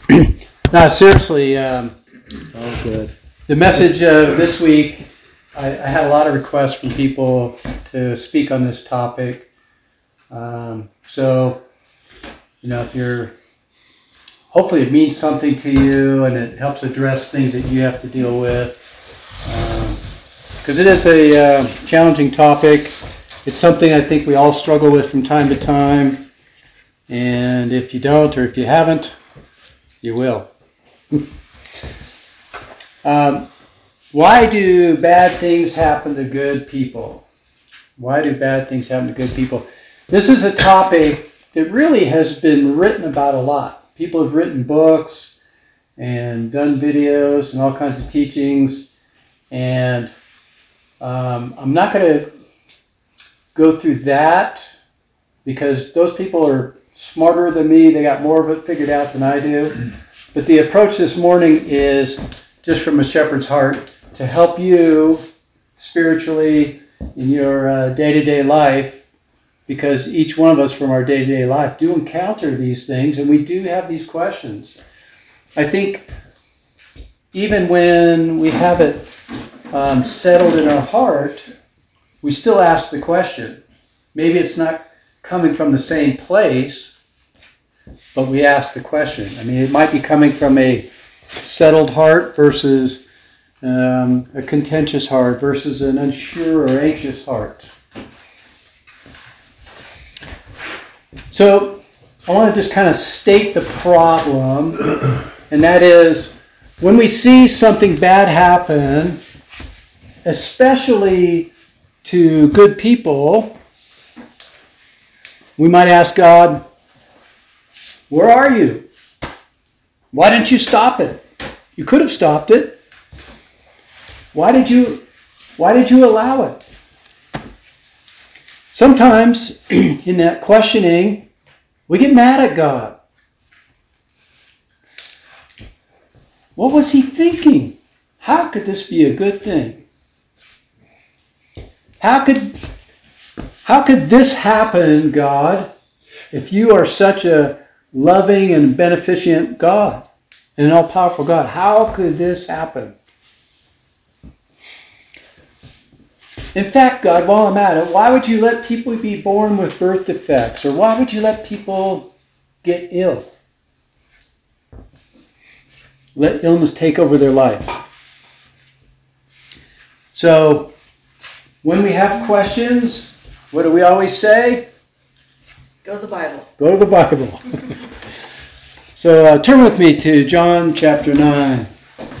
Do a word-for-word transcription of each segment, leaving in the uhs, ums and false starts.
No, seriously, um, Oh, good. the message uh, this week, I, I had a lot of requests from people to speak on this topic. Um, so, you know, if you're, hopefully it means something to you and it helps address things that you have to deal with. Because um, it is a uh, challenging topic. It's something I think we all struggle with from time to time. And if you don't, or if you haven't, you will. um, why do bad things happen to good people? Why do bad things happen to good people? This is a topic that really has been written about a lot. People have written books and done videos and all kinds of teachings. And um, I'm not going to go through that because those people are smarter than me. They got more of it figured out than I do. But the approach this morning is just from a shepherd's heart to help you spiritually in your uh, day-to-day life, because each one of us from our day-to-day life do encounter these things and we do have these questions. I think even when we have it um, settled in our heart, we still ask the question. Maybe it's not coming from the same place, but we ask the question. I mean, it might be coming from a settled heart versus um, a contentious heart versus an unsure or anxious heart. So I want to just kind of state the problem, and that is when we see something bad happen, especially to good people, we might ask God, where are you? Why didn't you stop it? You could have stopped it. Why did you, why did you allow it? Sometimes in that questioning, we get mad at God. What was he thinking? How could this be a good thing? How could, how could this happen, God, if you are such a loving and beneficent God, and an all-powerful God? How could this happen? In fact, God, while I'm at it, why would you let people be born with birth defects? Or why would you let people get ill? Let illness take over their life. So, when we have questions, what do we always say? Go to the Bible. Go to the Bible. So uh, turn with me to John chapter nine.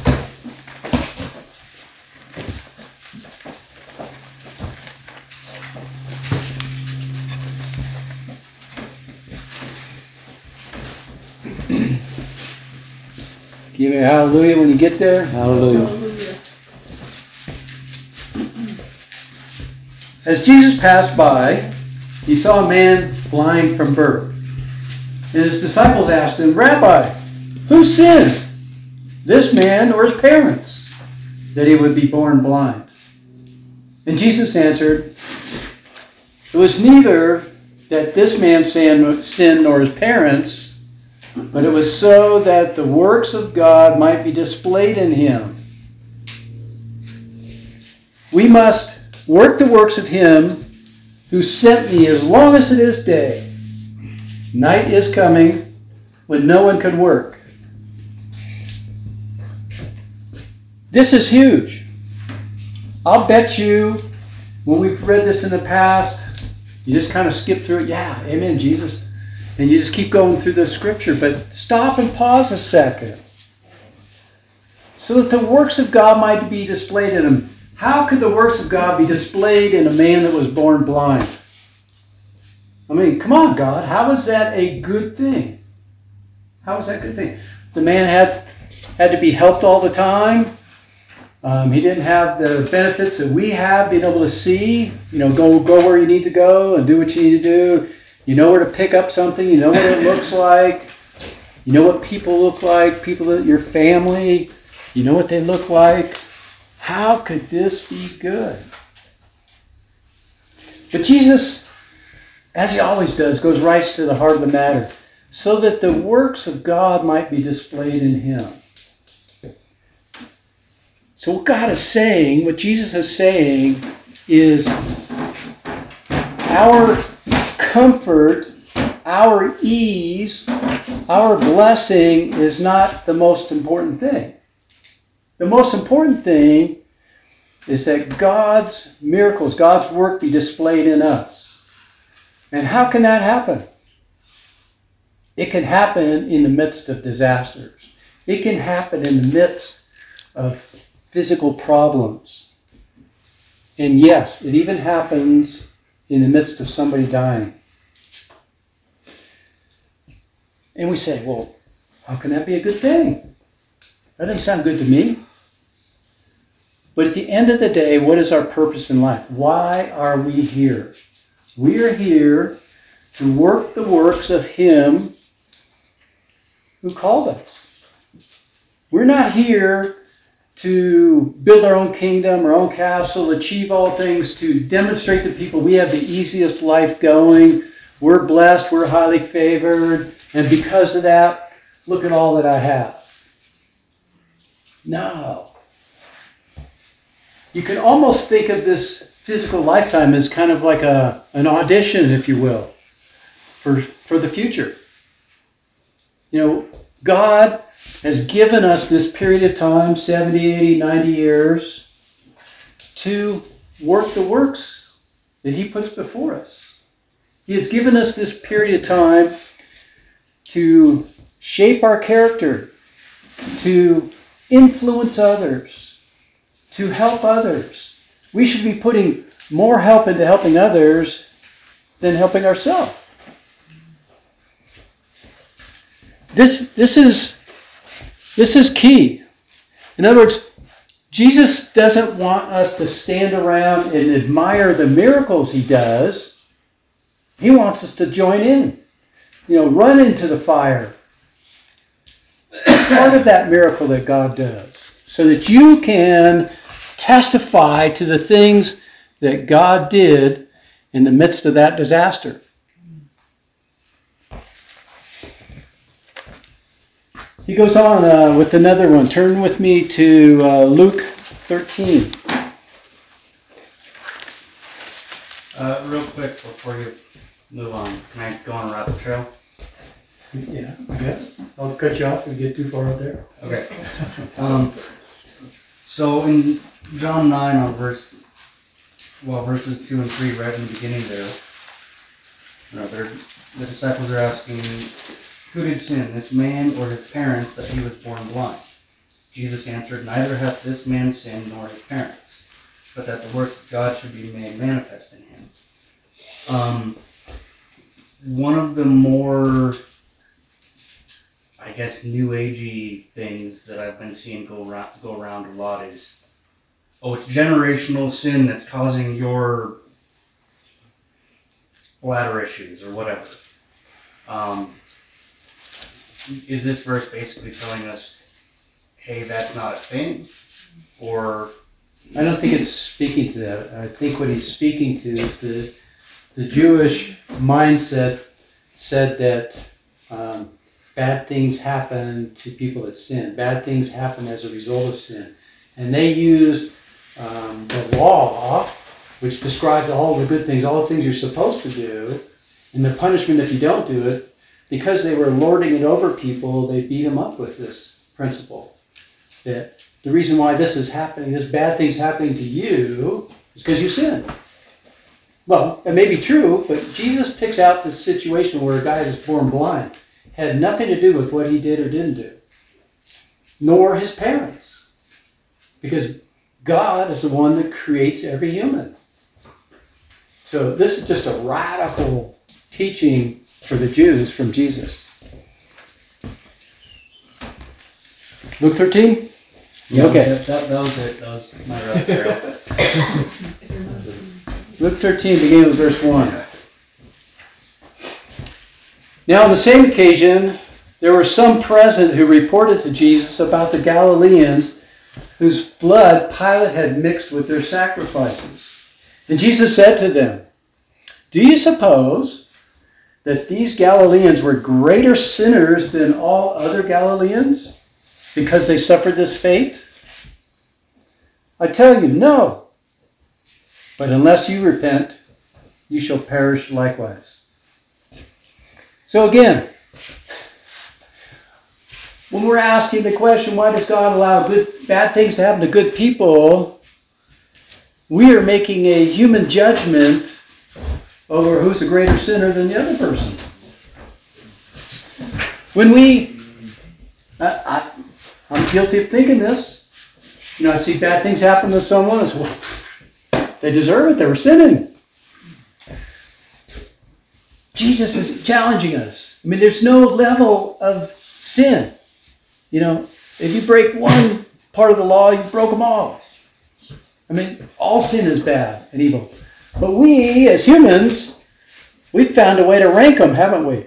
Give me a hallelujah when you get there. Hallelujah. Hallelujah. As Jesus passed by, he saw a man blind from birth. And his disciples asked him, Rabbi, who sinned, this man or his parents, that he would be born blind? And Jesus answered, it was neither that this man sinned nor his parents, but it was so that the works of God might be displayed in him. We must work the works of him who sent me as long as it is day. Night is coming when no one can work. This is huge. I'll bet you when we've read this in the past, you just kind of skip through it. Yeah, amen, Jesus. And you just keep going through the scripture. But stop and pause a second. So that the works of God might be displayed in him. How could the works of God be displayed in a man that was born blind? I mean, come on, God. How is that a good thing? How is that a good thing? The man had had to be helped all the time. Um, he didn't have the benefits that we have, being able to see, you know, go go where you need to go and do what you need to do. You know where to pick up something. You know what it looks like. You know what people look like. People that your family. You know what they look like. How could this be good? But Jesus, as he always does, goes right to the heart of the matter. so that the works of God might be displayed in him. So what God is saying, what Jesus is saying, is our comfort, our ease, our blessing is not the most important thing. The most important thing is that God's miracles, God's work be displayed in us. And how can that happen? It can happen in the midst of disasters. It can happen in the midst of physical problems. And yes, it even happens in the midst of somebody dying. And we say, well, how can that be a good thing? That doesn't sound good to me. But at the end of the day, what is our purpose in life? Why are we here? We are here to work the works of him who called us. We're not here to build our own kingdom, our own castle, achieve all things, to demonstrate to people we have the easiest life going. We're blessed, we're highly favored, and because of that, look at all that I have. No. You can almost think of this physical lifetime as kind of like a an audition, if you will, for, for the future. You know, God has given us this period of time, seventy, eighty, ninety years, to work the works that he puts before us. He has given us this period of time to shape our character, to influence others, to help others. We should be putting more help into helping others than helping ourselves. This, this is This is key. In other words, Jesus doesn't want us to stand around and admire the miracles he does. He wants us to join in. You know, run into the fire. Part of that miracle that God does. So that you can testify to the things that God did in the midst of that disaster. He goes on uh, with another one. Turn with me to uh, Luke thirteen. Uh, real quick before you move on, can I go on a rabbit trail? Yeah, yeah. I'll cut you off if you get too far up there. Okay. Um, so in John nine on verse, well, verses two and three, right in the beginning there, you know, they're, the disciples are asking, who did sin, this man or his parents, that he was born blind? Jesus answered, neither hath this man sinned nor his parents, but that the works of God should be made manifest in him. Um, one of the more, I guess, new agey things that I've been seeing go around, go around a lot is, oh, it's generational sin that's causing your bladder issues or whatever. Um, is this verse basically telling us, hey, that's not a thing? Or I don't think it's speaking to that. I think what he's speaking to is the, the Jewish mindset said that um, bad things happen to people that sin. Bad things happen as a result of sin. And they used um, the law, which describes all the good things, all the things you're supposed to do, and the punishment if you don't do it. Because they were lording it over people, they beat them up with this principle. That the reason why this is happening, this bad thing's happening to you, is because you sinned. Well, it may be true, but Jesus picks out this situation where a guy was born blind. Had nothing to do with what he did or didn't do. Nor his parents. Because God is the one that creates every human. So this is just a radical teaching for the Jews from Jesus. Luke thirteen? yeah, Okay. that, that, that was it. That was my rabbit trail. Luke thirteen, beginning with verse one. Now on the same occasion, there were some present who reported to Jesus about the Galileans whose blood Pilate had mixed with their sacrifices. And Jesus said to them, do you suppose that these Galileans were greater sinners than all other Galileans because they suffered this fate? I tell you, no. But unless you repent, you shall perish likewise. So again, when we're asking the question, why does God allow good, bad things to happen to good people? We are making a human judgment over who's a greater sinner than the other person. When we, I, I, I'm guilty of thinking this. You know, I see bad things happen to someone. It's, well, they deserve it. They were sinning. Jesus is challenging us. I mean, there's no level of sin. You know, if you break one part of the law, you broke them all. I mean, all sin is bad and evil. But we, as humans, we've found a way to rank them, haven't we?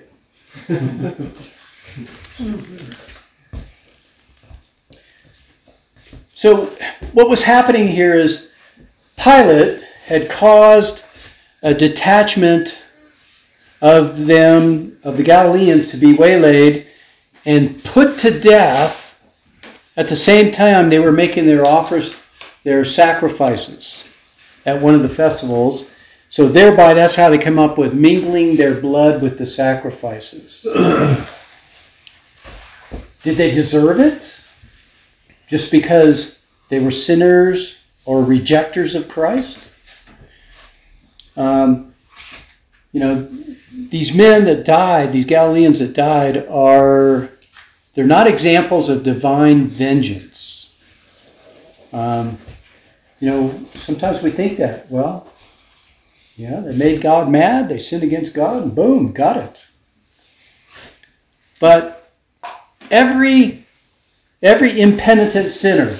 So what was happening here is Pilate had caused a detachment of them, of the Galileans, to be waylaid and put to death. At the same time, they were making their offers, their sacrifices at one of the festivals. So thereby, that's how they come up with mingling their blood with the sacrifices. Did they deserve it? Just because they were sinners or rejectors of Christ? Um, you know, these men that died, these Galileans that died, are, they're not examples of divine vengeance. Um, you know, sometimes we think that, well, yeah, they made God mad, they sinned against God, and boom, got it. But every, every impenitent sinner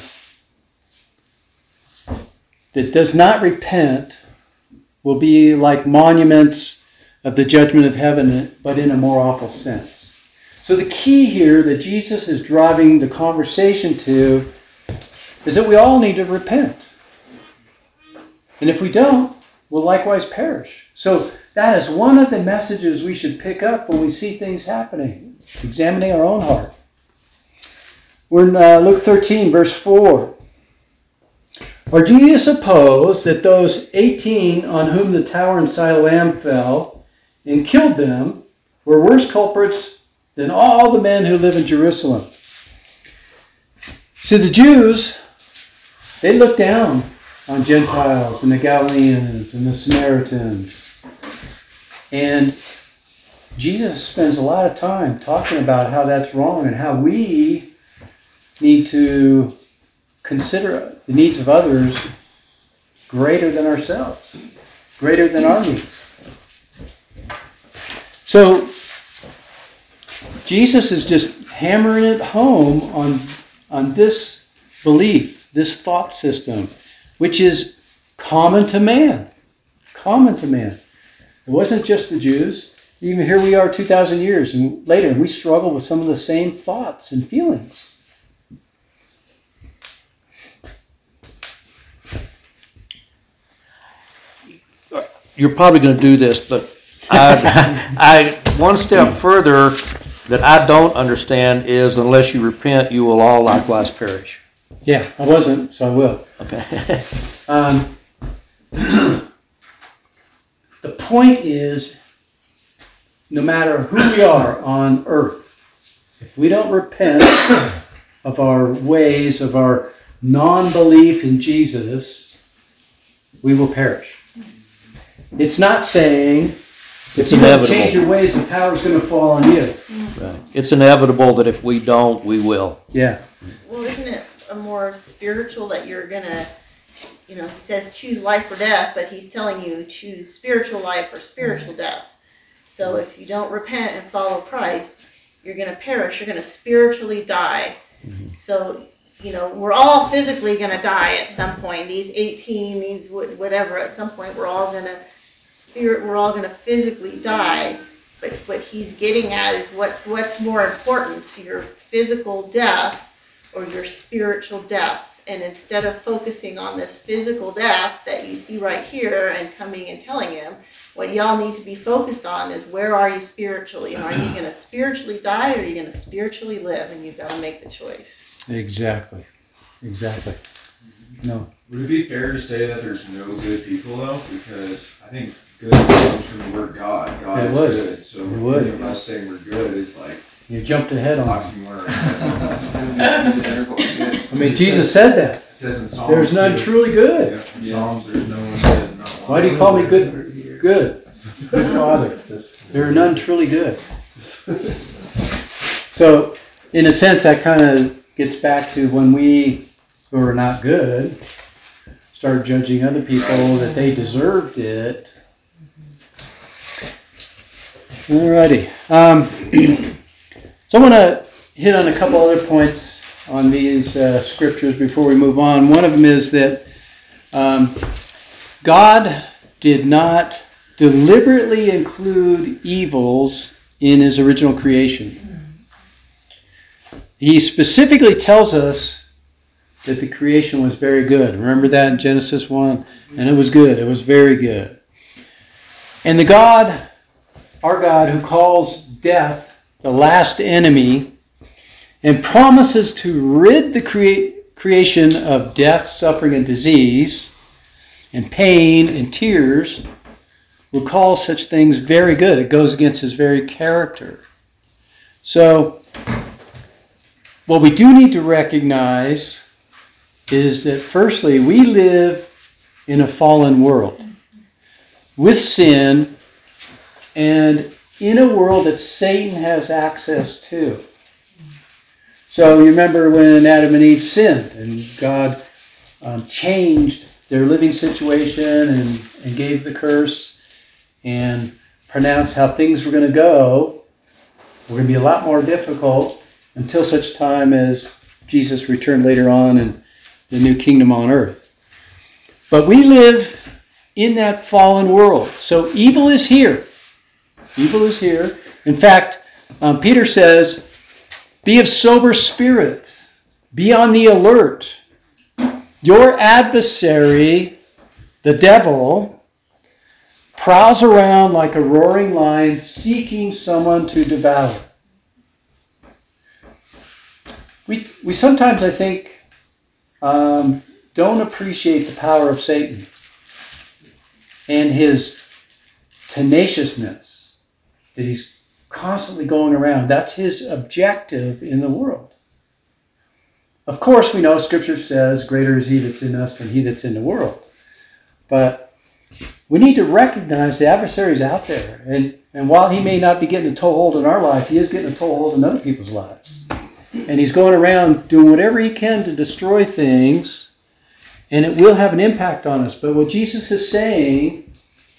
that does not repent will be like monuments of the judgment of heaven, but in a more awful sense. So the key here that Jesus is driving the conversation to is that we all need to repent. And if we don't, we'll likewise perish. So that is one of the messages we should pick up when we see things happening, examining our own heart. We're in uh, Luke thirteen, verse four. Or do you suppose that those eighteen on whom the tower in Siloam fell and killed them were worse culprits than all the men who live in Jerusalem? So the Jews, they looked down on Gentiles and the Galileans and the Samaritans. And Jesus spends a lot of time talking about how that's wrong and how we need to consider the needs of others greater than ourselves, greater than our needs. So Jesus is just hammering it home on, on this belief, this thought system, which is common to man. Common to man. It wasn't just the Jews. Even here we are two thousand years and later, we struggle with some of the same thoughts and feelings. You're probably going to do this, but I, I one step further that I don't understand is unless you repent, you will all likewise perish. Yeah, I wasn't, so I will. Okay. Um, the point is, no matter who we are on earth, if we don't repent of our ways, of our non-belief in Jesus, we will perish. It's not saying It's if you don't inevitable. change your ways, the power's going to fall on you. Right. It's inevitable that if we don't, we will. Yeah. Well, isn't it a more spiritual that you're gonna, you know, he says choose life or death, but he's telling you choose spiritual life or spiritual death. So if you don't repent and follow Christ, you're gonna perish. You're gonna spiritually die. Mm-hmm. So, you know, we're all physically gonna die at some point. These eighteen, these wh- whatever, at some point we're all gonna spirit. We're all gonna physically die. But what he's getting at is what's what's more important, so your physical death or your spiritual death. And instead of focusing on this physical death that you see right here and coming and telling him, what y'all need to be focused on is where are you spiritually? And are you going to spiritually die or are you going to spiritually live? And you've got to make the choice. Exactly. Exactly. No. Would it be fair to say that there's no good people though? Because I think good comes from the word God. God It is would. good. So It would. any of us saying we're good is like You jumped ahead on that. oxymoron. I mean, Jesus said that. It says in Psalms. There's none too. truly good. Yeah, in Psalms, there's no one good, not one. Why do you call me good? Good. Good Father. There are none truly good. So, in a sense, that kind of gets back to when we, who are not good, start judging other people that they deserved it. Alrighty. Um, so I want to hit on a couple other points on these uh, scriptures before we move on. One of them is that um, God did not deliberately include evils in his original creation. He specifically tells us that the creation was very good. Remember that in Genesis one? And it was good. It was very good. And the God, our God, who calls death the last enemy and promises to rid the crea- creation of death, suffering, and disease, and pain and tears, will call such things very good. It goes against his very character. So, what we do need to recognize is that firstly, we live in a fallen world with sin and in a world that Satan has access to. So you remember when Adam and Eve sinned and God um, changed their living situation and, and gave the curse and pronounced how things were going to go. Were going to be a lot more difficult until such time as Jesus returned later on in the new kingdom on earth. But we live in that fallen world. So evil is here. Evil is here. In fact, um, Peter says, be of sober spirit. Be on the alert. Your adversary, the devil, prowls around like a roaring lion seeking someone to devour. We, we sometimes, I think, um, don't appreciate the power of Satan and his tenaciousness, that he's constantly going around. That's his objective in the world. Of course, we know Scripture says, greater is he that's in us than he that's in the world. But we need to recognize the adversary's out there. And, and while he may not be getting a toehold in our life, he is getting a toehold in other people's lives. And he's going around doing whatever he can to destroy things, and it will have an impact on us. But what Jesus is saying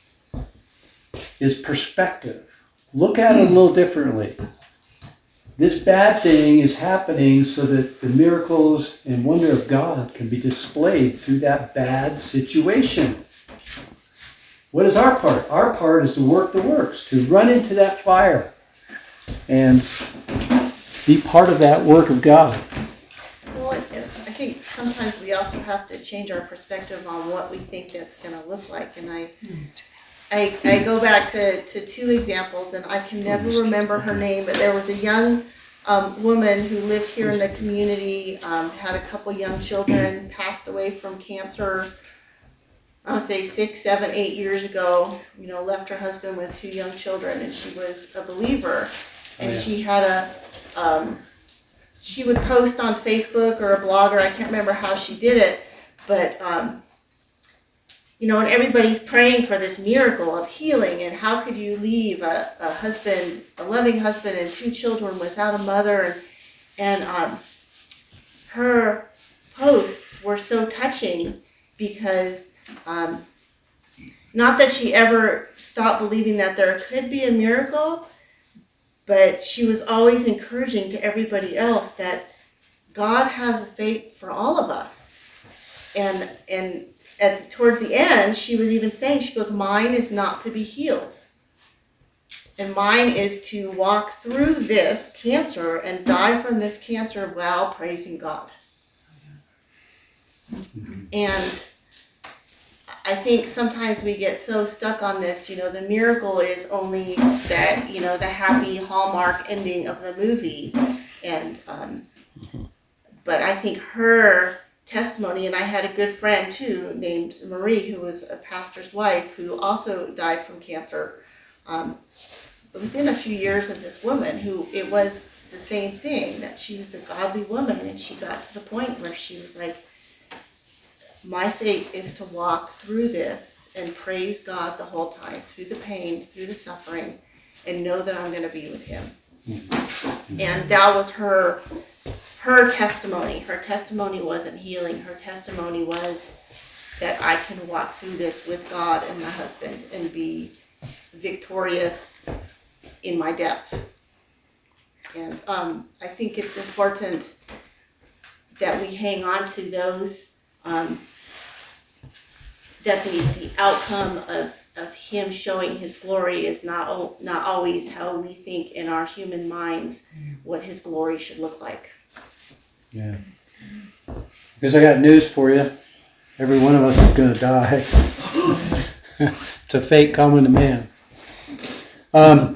is perspective. Look at it a little differently. This bad thing is happening so that the miracles and wonder of God can be displayed through that bad situation. What is our part? Our part is to work the works, to run into that fire and be part of that work of God. Well, I I think sometimes we also have to change our perspective on what we think that's going to look like. And I, I, I go back to, to two examples, and I can never remember her name, but there was a young um, woman who lived here in the community, um, had a couple young children, passed away from cancer, I'll say six, seven, eight years ago, you know, left her husband with two young children, and she was a believer. And Oh, yeah. she had a, um, she would post on Facebook or a blog, or I can't remember how she did it, but, um, you know, and everybody's praying for this miracle of healing, and how could you leave a, a husband, a loving husband and two children without a mother, and, and um, her posts were so touching because, um, not that she ever stopped believing that there could be a miracle, but she was always encouraging to everybody else that God has a fate for all of us. And and at towards the end, she was even saying, she goes, mine is not to be healed. And mine is to walk through this cancer and die from this cancer while praising God. And I think sometimes we get so stuck on this, you know, the miracle is only that, you know, the happy Hallmark ending of the movie. And, um, but I think her testimony, and I had a good friend too named Marie, who was a pastor's wife, who also died from cancer. Um, within a few years of this woman, who it was the same thing, that she was a godly woman, and she got to the point where she was like, my fate is to walk through this and praise God the whole time, through the pain, through the suffering, and know that I'm going to be with him. Mm-hmm. And that was her her testimony. Her testimony wasn't healing. Her testimony was that I can walk through this with God and my husband and be victorious in my depth. And um, I think it's important that we hang on to those, um, that the, the outcome of, of him showing his glory is not, not always how we think in our human minds what his glory should look like. Yeah. Because I got news for you. Every one of us is going to die. It's a fate common to man. Um,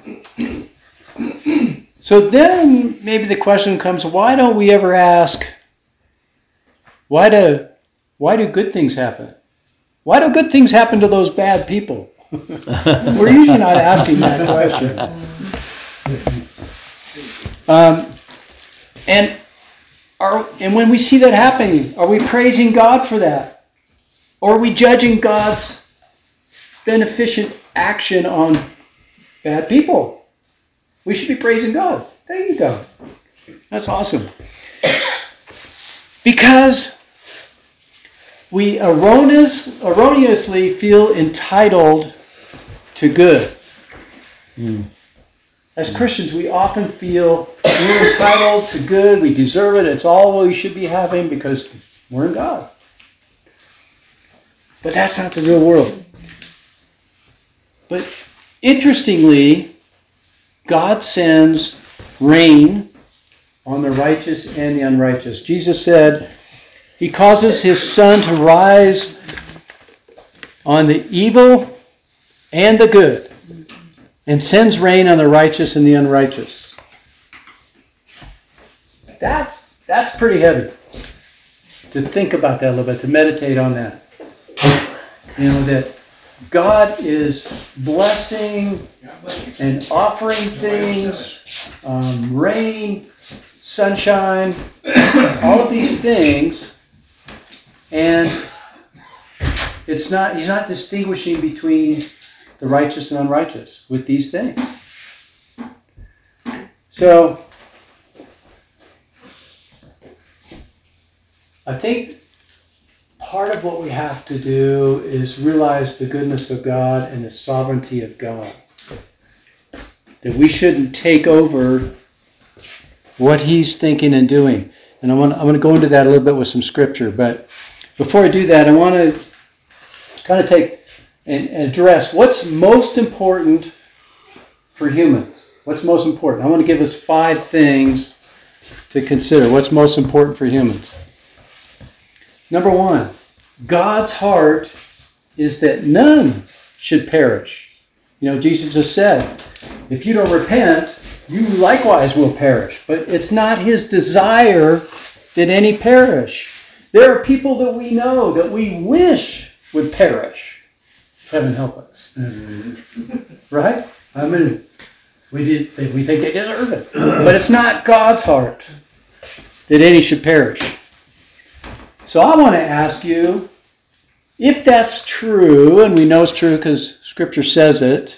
so then maybe the question comes, why don't we ever ask, why do, why do good things happen? Why do good things happen to those bad people? We're usually not asking that question. Um, and are, and when we see that happening, are we praising God for that? Or are we judging God's beneficent action on bad people? We should be praising God. There you go. That's awesome. Because we erroneous, erroneously feel entitled to good. Mm. As Christians, we often feel we're entitled to good, we deserve it, it's all we should be having because we're in God. But that's not the real world. But interestingly, God sends rain on the righteous and the unrighteous. Jesus said he causes his sun to rise on the evil and the good, and sends rain on the righteous and the unrighteous. That's that's pretty heavy. To think about that a little bit, to meditate on that. You know, that God is blessing and offering things, um, rain, sunshine, all of these things, and it's not, he's not distinguishing between the righteous and unrighteous with these things. So, I think part of what we have to do is realize the goodness of God and the sovereignty of God. That we shouldn't take over what he's thinking and doing. And I want, I want to go into that a little bit with some scripture. But before I do that, I want to kind of take and address what's most important for humans. What's most important? I want to give us five things to consider. What's most important for humans? Number one, God's heart is that none should perish. You know, Jesus just said, if you don't repent, you likewise will perish. But it's not his desire that any perish. There are people that we know that we wish would perish. Heaven help us. Right? I mean, we did, we think they deserve it. But it's not God's heart that any should perish. So I want to ask you, if that's true, and we know it's true because Scripture says it,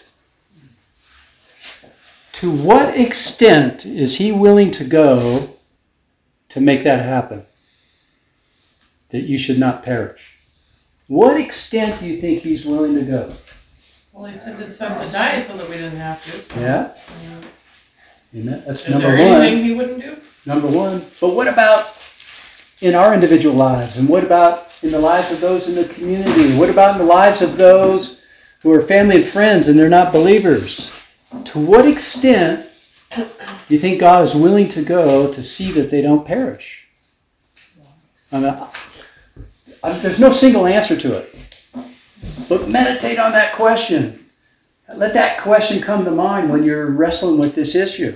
to what extent is he willing to go to make that happen? That you should not perish. What extent do you think he's willing to go? Well, he sent his son to die so that we didn't have to. So, Yeah? yeah. Amen. That's Is number there one. anything he wouldn't do? Number one. But what about in our individual lives? And what about in the lives of those in the community? What about in the lives of those who are family and friends and they're not believers? To what extent do you think God is willing to go to see that they don't perish? I mean, I, I, there's no single answer to it. But meditate on that question. Let that question come to mind when you're wrestling with this issue.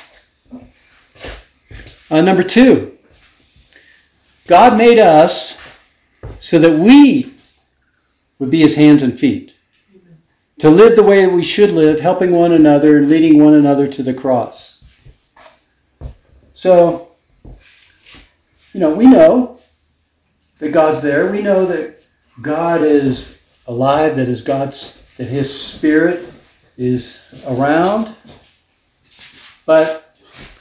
Uh, number two, God made us so that we would be his hands and feet. To live the way we should live, helping one another and leading one another to the cross. So, you know, we know that God's there. We know that God is alive, that is God's, that his Spirit is around. But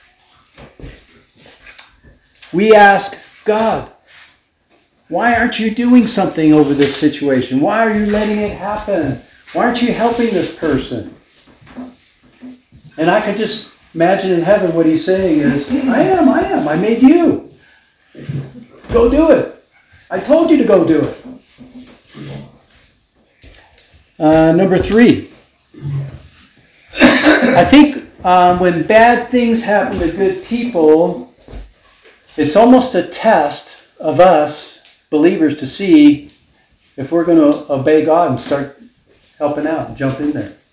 we ask God, why aren't you doing something over this situation? Why are you letting it happen? Why aren't you helping this person? And I could just imagine in heaven what he's saying is, I am, I am, I made you. Go do it. I told you to go do it. Uh, number three. I think um, when bad things happen to good people, it's almost a test of us, believers, to see if we're going to obey God and start helping out and jump in there.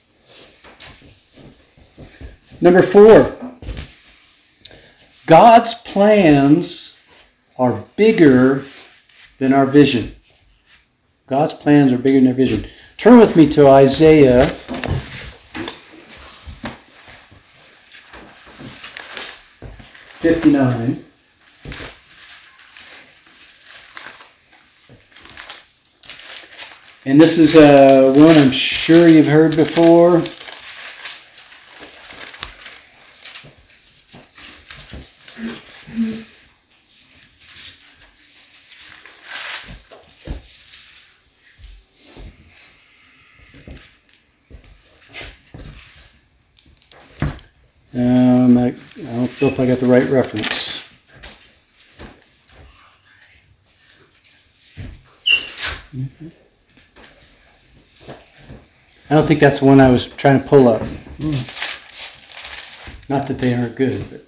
Number four. God's plans are bigger than our vision. God's plans are bigger than our vision. Turn with me to Isaiah fifty-nine. And this is uh, one I'm sure you've heard before. Um, I, I don't know if I got the right reference. Mm-hmm. I don't think that's the one I was trying to pull up. Mm. Not that they aren't good, but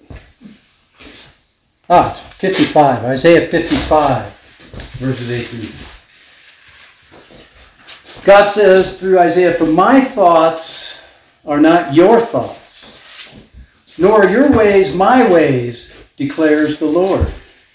ah, fifty-five. Isaiah fifty-five, verses eighteen. God says through Isaiah, "For my thoughts are not your thoughts, nor are your ways my ways, declares the Lord.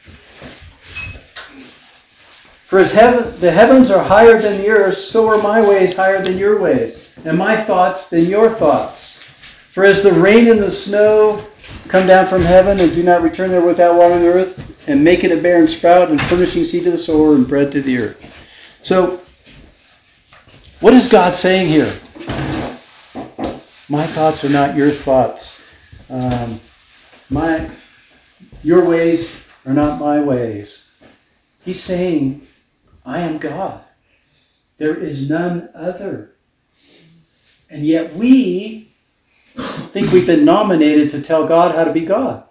For as heaven, the heavens are higher than the earth, so are my ways higher than your ways, and my thoughts than your thoughts. For as the rain and the snow come down from heaven and do not return there without watering the earth, and make it a barren sprout, and furnishing seed to the sower and bread to the earth." So, what is God saying here? My thoughts are not your thoughts. Um, my, your ways are not my ways. He's saying, I am God. There is none other. And yet we think we've been nominated to tell God how to be God.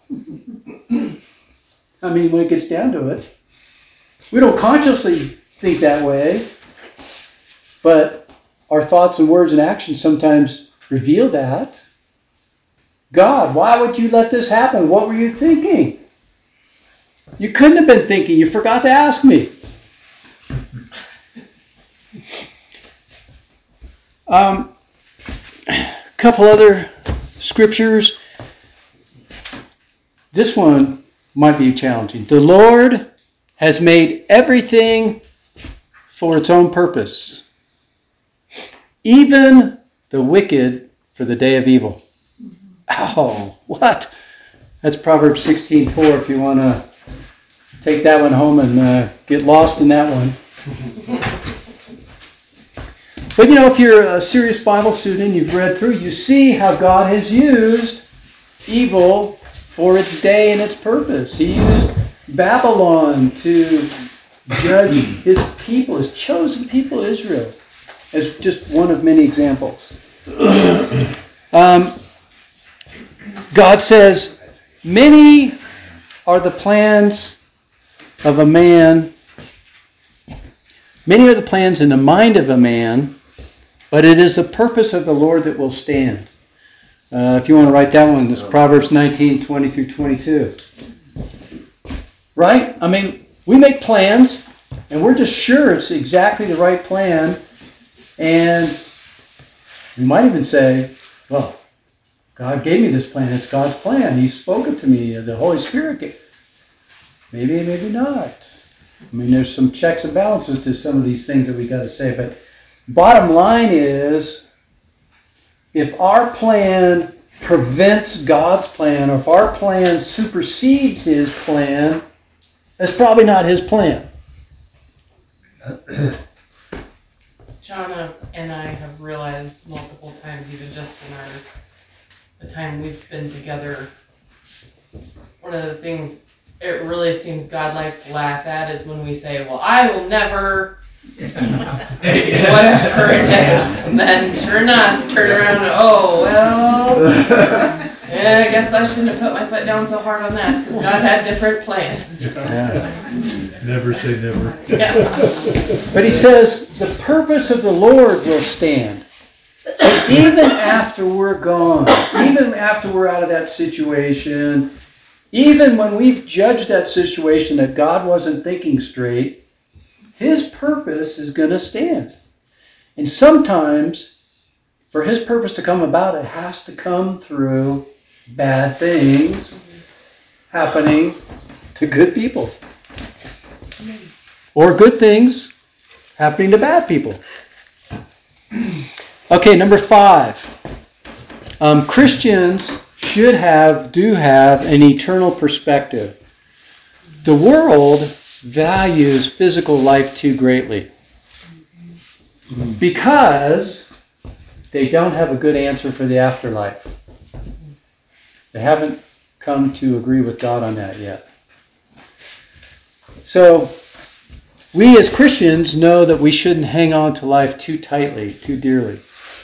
I mean, when it gets down to it, we don't consciously think that way, but our thoughts and words and actions sometimes reveal that. God, why would you let this happen? What were you thinking? You couldn't have been thinking. You forgot to ask me. Um, a couple other scriptures. This one might be challenging. The Lord has made everything for its own purpose, even the wicked for the day of evil. Oh, what? That's Proverbs sixteen four if you want to take that one home and uh, get lost in that one. But you know, if you're a serious Bible student, you've read through, you see how God has used evil for its day and its purpose. He used Babylon to judge his people, his chosen people, Israel, as just one of many examples. Um, God says, many are the plans of a man, many are the plans in the mind of a man, but it is the purpose of the Lord that will stand. Uh, if you want to write that one, it's Proverbs nineteen, twenty through twenty-two. Right? I mean, we make plans, And we're just sure it's exactly the right plan. And we might even say, well, God gave me this plan. It's God's plan. He spoke it to me. The Holy Spirit gave. Maybe, maybe not. I mean, there's some checks and balances to some of these things that we got to say. But bottom line is, if our plan prevents God's plan, or if our plan supersedes His plan, that's probably not His plan. Jonna and I have realized multiple times, even just in our, the time we've been together, one of the things it really seems God likes to laugh at is when we say, well, I will never, whatever it is. And then sure enough, turn around and, oh, well, yeah, I guess I shouldn't have put my foot down so hard on that, because God had different plans. Yeah. Never say never. Yeah. But He says, the purpose of the Lord will stand. So even after we're gone, even after we're out of that situation, even when we've judged that situation that God wasn't thinking straight, His purpose is going to stand. And sometimes, for His purpose to come about, it has to come through bad things happening to good people. Or good things happening to bad people. Okay, number five. Um, Christians should have, do have, an eternal perspective. The world values physical life too greatly because they don't have a good answer for the afterlife. They haven't come to agree with God on that yet. So, we as Christians know that we shouldn't hang on to life too tightly, too dearly.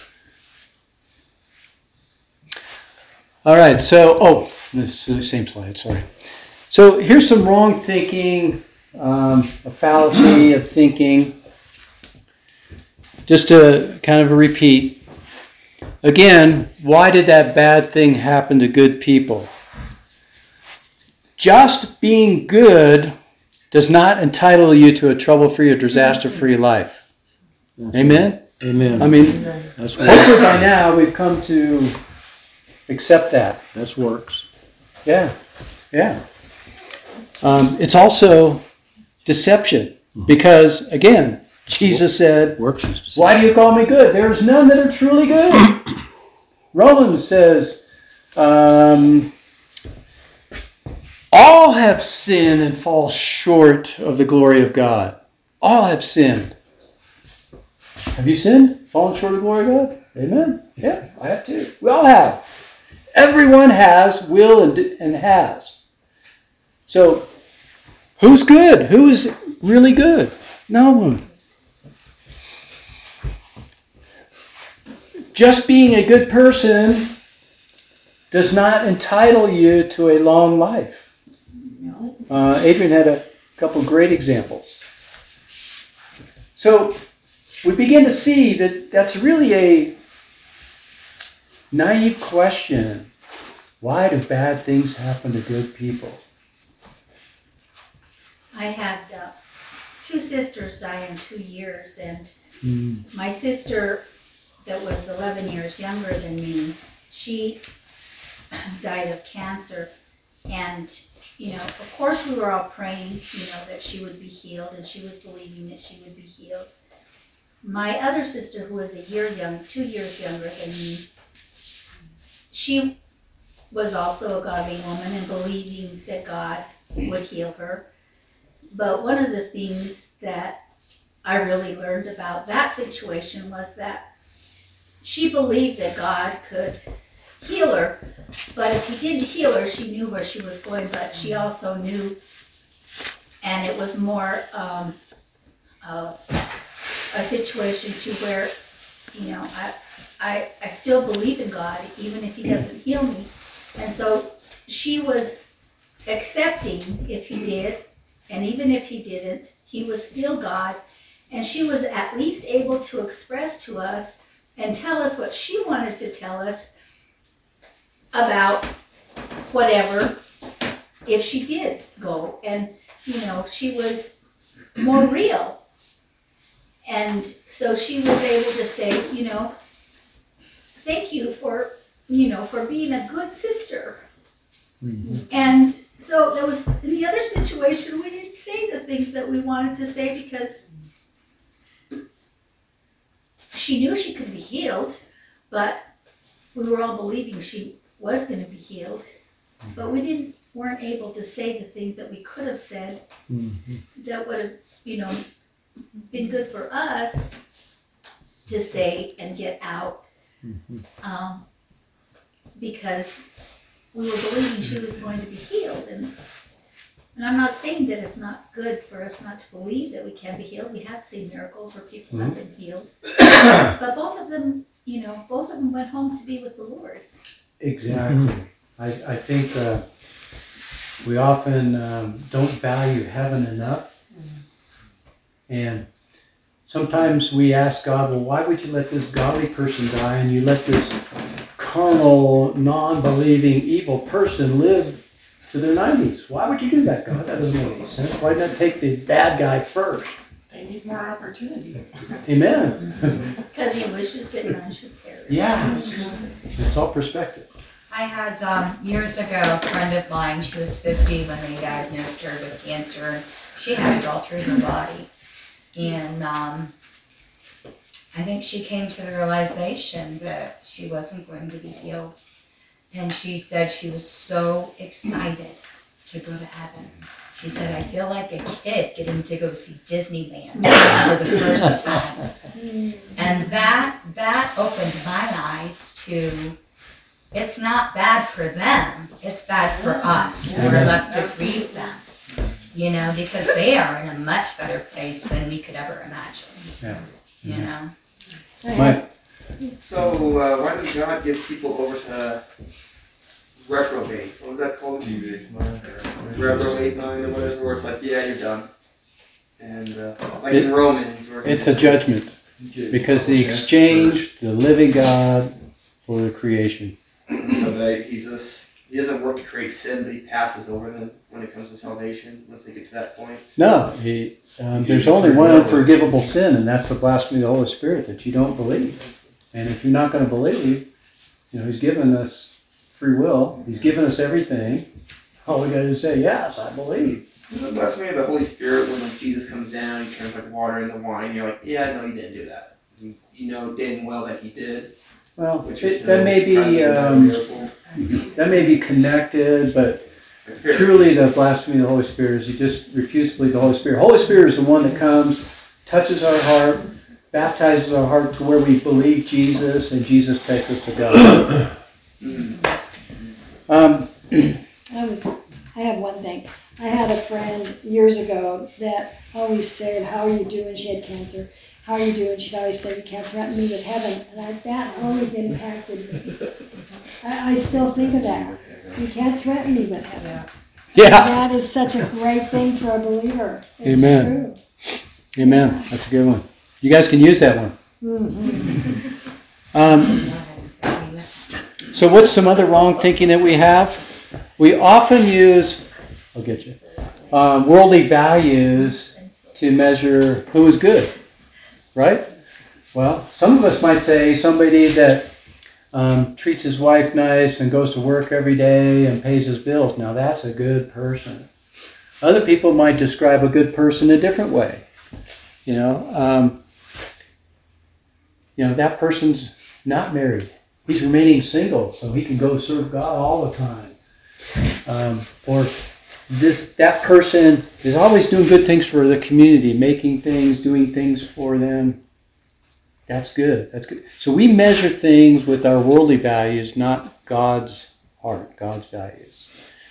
All right, so, oh, this is the same slide, sorry. So here's some wrong thinking, um, a fallacy of thinking. Just to kind of repeat. Again, why did that bad thing happen to good people? Just being good does not entitle you to a trouble-free or disaster-free life. Amen? Amen. I mean, That's hopefully by works. now we've come to accept that. That's works. Yeah, yeah. Um, it's also deception because, again, Jesus said, Works is deception. why do you call me good? There's none that are truly good. Romans says, um, all have sinned and fall short of the glory of God. All have sinned. Have you sinned? Fallen short of the glory of God? Amen. Yeah, I have too. We all have. Everyone has, will, and, and has. So, who's good? Who is really good? No one. Just being a good person does not entitle you to a long life. Uh, Adrian had a couple great examples. So, we begin to see that that's really a naive question. Why do bad things happen to good people? I had uh, two sisters die in two years, and Mm. my sister that was eleven years younger than me, she died of cancer. And, you know, of course we were all praying, you know, that she would be healed, and she was believing that she would be healed. My other sister, who was a year young, two years younger than me, she was also a godly woman and believing that God would heal her. But one of the things that I really learned about that situation was that she believed that God could heal her, but if he didn't heal her, she knew where she was going, but she also knew, and it was more um, uh, a situation to where, you know, I, I, I still believe in God, even if he doesn't heal me. And so she was accepting if he did, and even if he didn't, he was still God. And she was at least able to express to us and tell us what she wanted to tell us about whatever, if she did go. And, you know, she was more real. And so she was able to say, you know, thank you for, you know, for being a good sister. Mhm. And so there was, in the other situation, we didn't say the things that we wanted to say because she knew she could be healed, but we were all believing she was going to be healed. But we didn't, weren't able to say the things that we could have said Mhm. that would have, you know, been good for us to say and get out. Mhm. Um, because we were believing she was going to be healed. And, and I'm not saying that it's not good for us not to believe that we can be healed. We have seen miracles where people have been healed. But both of them, you know, both of them went home to be with the Lord. Exactly. I, I think uh, we often um, don't value heaven enough. And sometimes we ask God, well, why would you let this godly person die and you let this carnal, non-believing, evil person live to their nineties? Why would you do that, God? That doesn't make any sense. Why not take the bad guy first? They need more opportunity. Amen. Because he wishes that none should perish. Yes. It's all perspective. I had, um, years ago, a friend of mine, she was fifty when they diagnosed her with cancer. She had it all through her body. And, um, I think she came to the realization that she wasn't going to be healed. And she said she was so excited to go to heaven. She said, I feel like a kid getting to go see Disneyland for the first time. And that, that opened my eyes to, it's not bad for them, it's bad for us who are Amen. left to grieve them. You know, because they are in a much better place than we could ever imagine. Yeah. You know? Mike, So, uh, why does God give people over to reprobate? What was that called? Devious mind or- Reprobate mind or whatever, where it's like, yeah, you're done. And, uh, like It- in Romans, where he it's a just- judgment Get because double they chance exchanged the living God for the creation. So they, he's this, he doesn't work to create sin, but he passes over them when it comes to salvation, once they get to that point. No, he, um, there's only one unforgivable sin, and that's the blasphemy of the Holy Spirit, that you don't believe. And if you're not going to believe, you know, he's given us free will. He's given us everything. All we got to do is say, yes, I believe. The blasphemy of the Holy Spirit, when like Jesus comes down, he turns like water into wine, you're like, yeah, no, you didn't do that. You, you know damn well that he did, Well, which is it, still that may kind of be a um, miracle. that may be connected, but Like, fair to truly say. the blasphemy of the Holy Spirit is you just refuse to believe the Holy Spirit. Holy Spirit is the one that comes, touches our heart, baptizes our heart to where we believe Jesus, and Jesus takes us to God. Mhm. Um, I was, I have one thing. I had a friend years ago that always said, how are you doing? She had cancer. How are you doing? She'd always say, you can't threaten me with heaven. And I, that always impacted me. I, I still think of that. You can't threaten me with heaven. yeah. That is such a great thing for a believer. It's Amen. true. Amen. That's a good one. You guys can use that one. Mm-hmm. Um, so what's some other wrong thinking that we have? We often use, I'll get you, um, worldly values to measure who is good, right? Well, some of us might say somebody that um, treats his wife nice and goes to work every day and pays his bills. Now that's a good person. Other people might describe a good person a different way. You know, um, you know, that person's not married. He's remaining single, so he can go serve God all the time. Um, or this that person is always doing good things for the community, making things, doing things for them. That's good. That's good. So we measure things with our worldly values, not God's heart, God's values.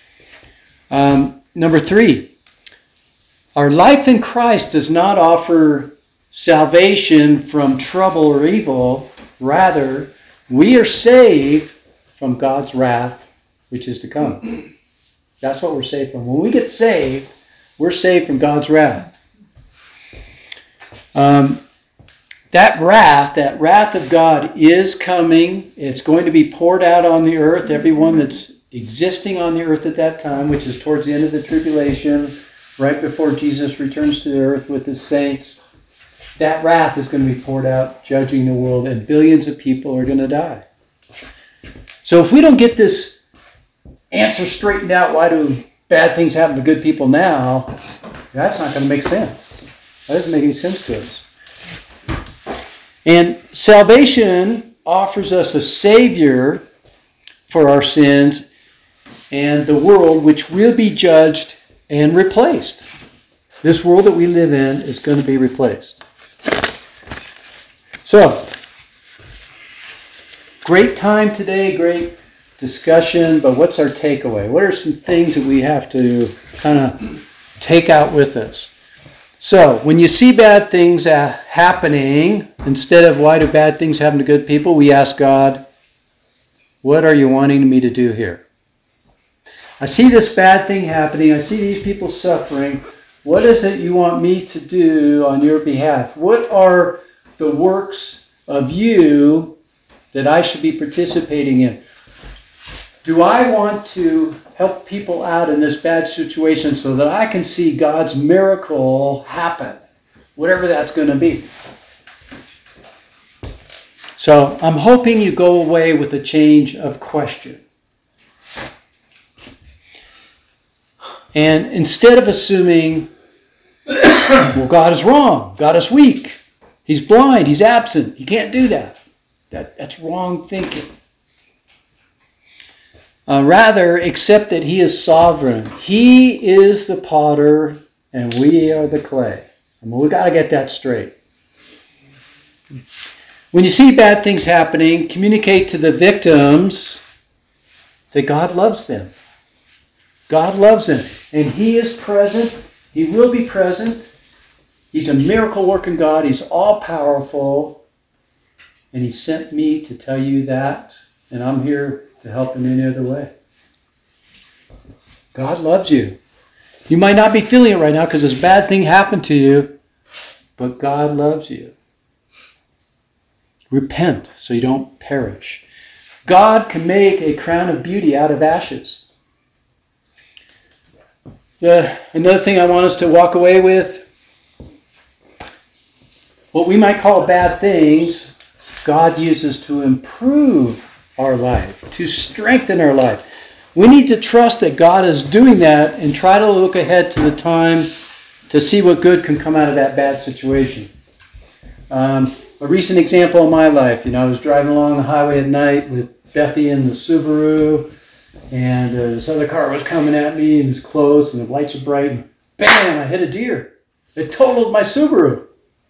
Um, number three, our life in Christ does not offer salvation from trouble or evil. Rather, we are saved from God's wrath, which is to come. That's what we're saved from. When we get saved, we're saved from God's wrath. Um, that wrath, that wrath of God is coming. It's going to be poured out on the earth. Everyone that's existing on the earth at that time, which is towards the end of the tribulation, right before Jesus returns to the earth with his saints, that wrath is going to be poured out, judging the world, and billions of people are going to die. So if we don't get this answer straightened out, why do bad things happen to good people now, that's not going to make sense. That doesn't make any sense to us. And salvation offers us a Savior for our sins and the world which will be judged and replaced. This world that we live in is going to be replaced. So, great time today, great discussion, but what's our takeaway? What are some things that we have to kind of take out with us? So, when you see bad things uh, happening, instead of why do bad things happen to good people, we ask God, what are you wanting me to do here? I see this bad thing happening. I see these people suffering. What is it you want me to do on your behalf? What are the works of you that I should be participating in? Do I want to help people out in this bad situation so that I can see God's miracle happen, whatever that's going to be? So I'm hoping you go away with a change of question. And instead of assuming, well, God is wrong, God is weak, He's blind, He's absent, He can't do that. That that's wrong thinking. Uh, rather, accept that He is sovereign. He is the potter, and we are the clay. I mean, we got to get that straight. When you see bad things happening, communicate to the victims that God loves them. God loves them, and He is present. He will be present. He's a miracle-working God. He's all-powerful, and He sent me to tell you that, and I'm here to help in any other way. God loves you. You might not be feeling it right now because this bad thing happened to you, but God loves you. Repent so you don't perish. God can make a crown of beauty out of ashes. The, another thing I want us to walk away with, what we might call bad things, God uses to improve our life, to strengthen our life. We need to trust that God is doing that and try to look ahead to the time to see what good can come out of that bad situation. Um, a recent example of my life, you know, I was driving along the highway at night with Bethy in the Subaru, and uh, this other car was coming at me, and it was close, and the lights were bright, and bam, I hit a deer. It totaled my Subaru.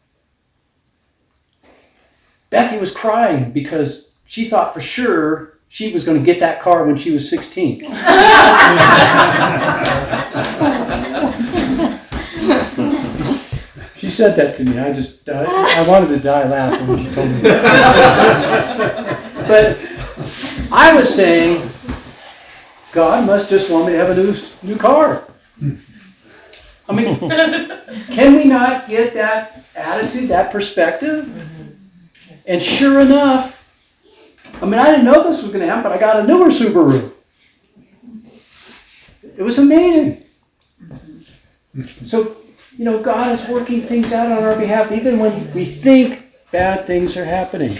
Bethy was crying because she thought for sure she was going to get that car when she was sixteen. She said that to me. I just, uh, I wanted to die laughing when she told me that. But I was saying, God must just want me to have a new, new car. I mean, can we not get that attitude, that perspective? And sure enough, I mean, I didn't know this was going to happen, but I got a newer Subaru. It was amazing. So, you know, God is working things out on our behalf, even when we think bad things are happening.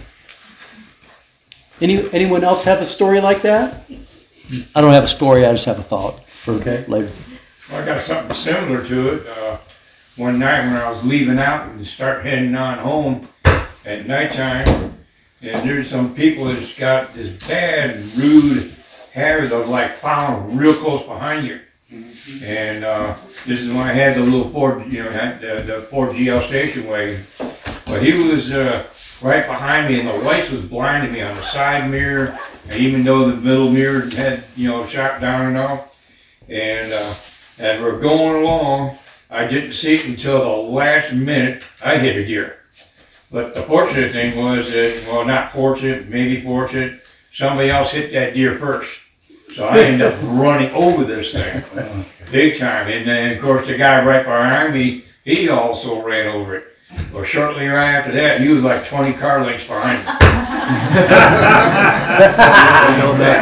Any anyone else have a story like that? I don't have a story, I just have a thought for Okay. later. Well, I got something similar to it. Uh, one night when I was leaving out and start heading on home at nighttime, and there's some people that's got this bad, rude habit of like following real close behind you. And uh, this is when I had the little Ford, you know, had the, the Ford G L station wagon. But he was uh, right behind me, and the lights was blinding me on the side mirror, and even though the middle mirror had, you know, shot down and all. And uh, as we're going along, I didn't see it until the last minute I hit a deer. But the fortunate thing was that, well, not fortunate, maybe fortunate, somebody else hit that deer first. So I ended up running over this thing, big time. And then, of course, the guy right behind me, he also ran over it. Well, shortly right after that, he was like twenty car lengths behind me. I know about that.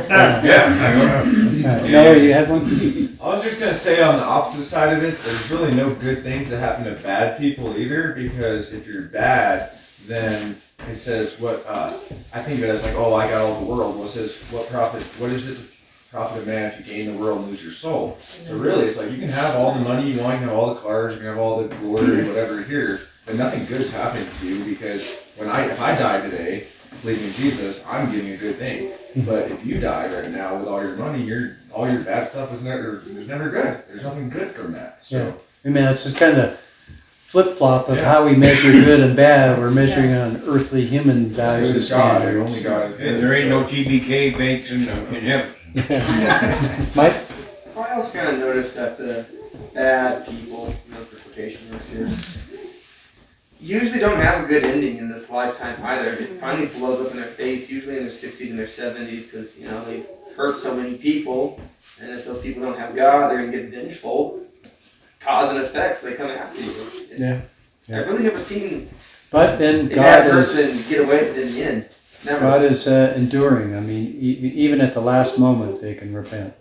Yeah. Uh, Noah, you have one? I was just gonna say on the opposite side of it, there's really no good things that happen to bad people either, because if you're bad, then it says what, uh, I think of it as like, oh, I got all the world. Well, it says, what profit, what is it to profit a man if you gain the world and lose your soul? So really, it's like, you can have all the money you want, you can have all the cars, you can have all the glory, whatever here, but nothing good is happening to you, because when I, if I die today, believing in Jesus, I'm getting a good thing. But if you die right now with all your money, your all your bad stuff is never is never good. There's nothing good from that. So Yeah. I mean, it's just kind of flip flop of Yeah. how we measure good and bad. We're measuring Yes. on earthly human good values and is God, standards. only God is good. And there ain't so. no T B K banks in, uh, in heaven. Mike? I also kind of noticed that the bad people, those are quotation marks here, usually don't have a good ending in this lifetime either. It finally blows up in their face, usually in their sixties and their seventies, because, you know, they've hurt so many people, and if those people don't have God, they're going to get vengeful. Cause and effect, so they come after you. It's, Yeah. Yeah. I've really never seen But then a bad God is person get away with it in the end. Never. God is uh, enduring. I mean, e- even at the last moment, they can repent.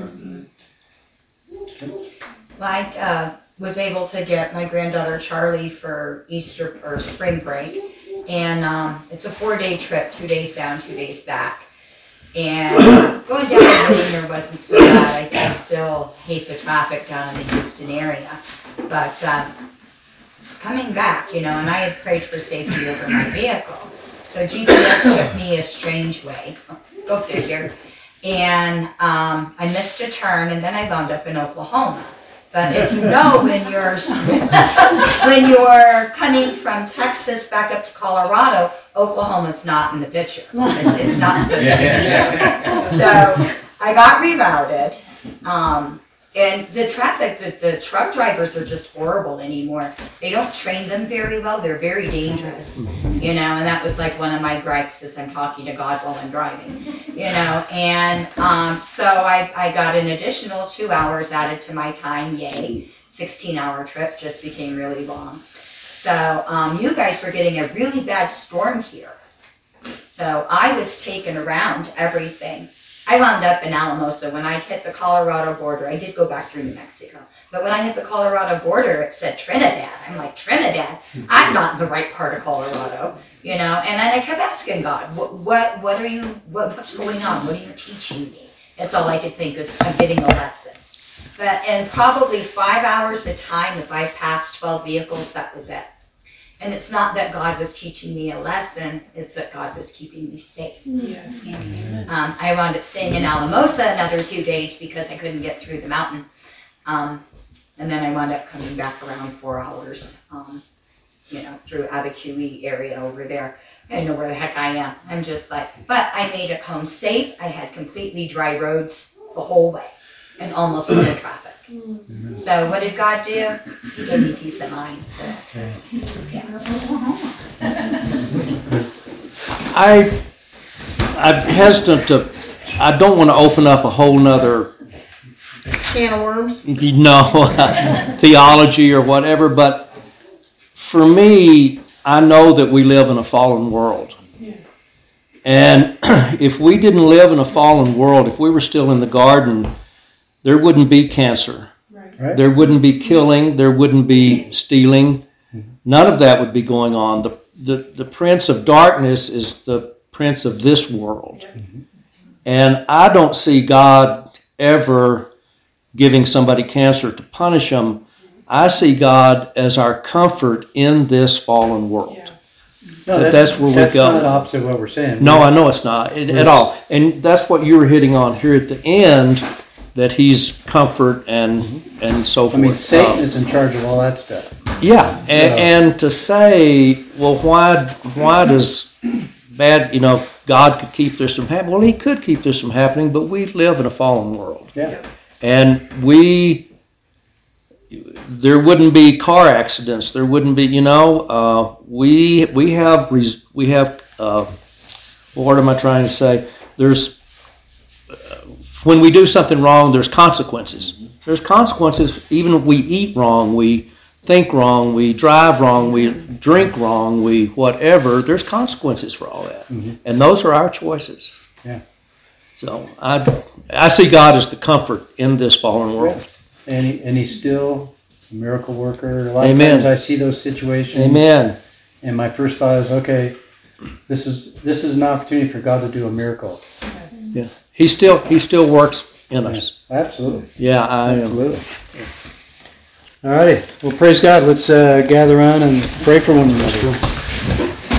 Well, I uh, was able to get my granddaughter Charlie for Easter or spring break, and um, it's a four-day trip, two days down, two days back. And going down the Wiener wasn't so bad. I, I still hate the traffic down in the Houston area, but um, coming back, you know, and I had prayed for safety over my vehicle. So G P S took me a strange way. Go figure. And um, I missed a turn, and then I wound up in Oklahoma. But if you know when you're when you're coming from Texas back up to Colorado, Oklahoma's not in the picture. It's, it's not supposed to be. So I got rerouted. Um, and the traffic, the, the truck drivers are just horrible anymore. They don't train them very well. They're very dangerous, you know, and that was like one of my gripes as I'm talking to God while I'm driving, you know. And um, so I, I got an additional two hours added to my time, yay. sixteen hour trip just became really long. So um, you guys were getting a really bad storm here. So I was taken around everything. I wound up in Alamosa. When I hit the Colorado border, I did go back through New Mexico, but when I hit the Colorado border, it said Trinidad. I'm like, Trinidad? I'm not in the right part of Colorado, you know? And then I kept asking God, what, what, what are you, what, what's going on? What are you teaching me? That's all I could think is I'm getting a lesson. But in probably five hours of time, if I passed twelve vehicles, that was it. And it's not that God was teaching me a lesson, it's that God was keeping me safe. Yes. Um, I wound up staying in Alamosa another two days because I couldn't get through the mountain. Um, and then I wound up coming back around four hours, um, you know, through Abiquiu area over there. I don't know where the heck I am. I'm just like, but I made it home safe. I had completely dry roads the whole way and almost no traffic. So what did God do? He gave me peace of mind. Yeah. I, I'm hesitant to, I don't want to open up a whole nother, Can of worms. you know, theology or whatever, but for me, I know that we live in a fallen world. Yeah. And if we didn't live in a fallen world, if we were still in the garden, there wouldn't be cancer. Right? There wouldn't be killing. There wouldn't be stealing. None of that would be going on. The, the, the prince of darkness is the prince of this world. And I don't see God ever giving somebody cancer to punish them. I see God as our comfort in this fallen world. Yeah. No, But that's where we that's go. not opposite of what we're saying. No, I know it's not it, at all. And that's what you were hitting on here at the end, that he's comfort and and so I forth. mean, Satan Um, is in charge of all that stuff. yeah, and, Yeah. and to say, well, why why does bad, you know, God could keep this from happening? Well, he could keep this from happening, but we live in a fallen world. Yeah. And we, there wouldn't be car accidents. There wouldn't be, you know, uh, we we have res, we have. Uh, what am I trying to say? There's uh, when we do something wrong, there's consequences. There's consequences even if we eat wrong, we think wrong, we drive wrong, we drink wrong, we whatever. There's consequences for all that, Mhm. and those are our choices. So I, I see God as the comfort in this fallen world. And he, and he's still a miracle worker. A lot Amen. of times I see those situations. Amen. And my first thought is, okay, this is this is an opportunity for God to do a miracle. He still, he still works in us. Absolutely. Yeah, I am. Absolutely. All righty. Well, praise God. Let's uh, gather around and pray for one another.